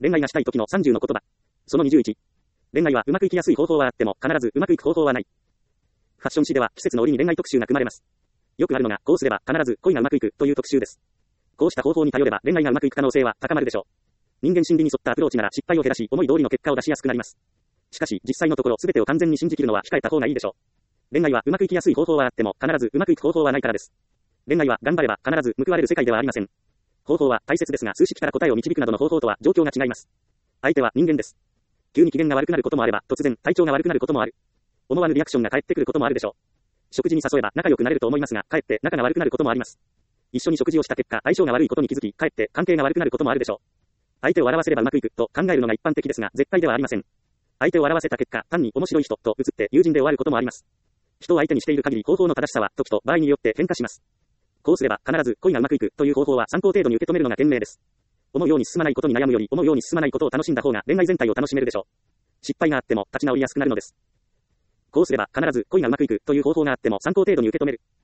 恋愛がしたい時の30の言葉。その21。恋愛はうまくいきやすい方法はあっても、必ずうまくいく方法はない。ファッション誌では季節の折に恋愛特集が組まれます。よくあるのが、こうすれば必ず恋がうまくいくという特集です。こうした方法に頼れば恋愛がうまくいく可能性は高まるでしょう。人間心理に沿ったアプローチなら失敗を減らし、思い通りの結果を出しやすくなります。しかし、実際のところ全てを完全に信じきるのは控えた方がいいでしょう。恋愛はうまくいきやすい方法はあっても、必ずうまくいく方法はないからです。恋愛は頑張れば必ず報われる世界ではありません。方法は大切ですが、数式から答えを導くなどの方法とは状況が違います。相手は人間です。急に機嫌が悪くなることもあれば、突然体調が悪くなることもある。思わぬリアクションが返ってくることもあるでしょう。食事に誘えば仲良くなれると思いますが、かえって仲が悪くなることもあります。一緒に食事をした結果、相性が悪いことに気づき、かえって関係が悪くなることもあるでしょう。相手を笑わせればうまくいくと考えるのが一般的ですが、絶対ではありません。相手を笑わせた結果、単に面白い人と映って友人で終わることもあります。人を相手にしている限り方法の正しさは時と場合によって変化します。こうすれば必ず恋がうまくいくという方法は参考程度に受け止めるのが賢明です。思うように進まないことに悩むより思うように進まないことを楽しんだ方が恋愛全体を楽しめるでしょう。失敗があっても立ち直りやすくなるのです。こうすれば必ず恋がうまくいくという方法があっても参考程度に受け止める。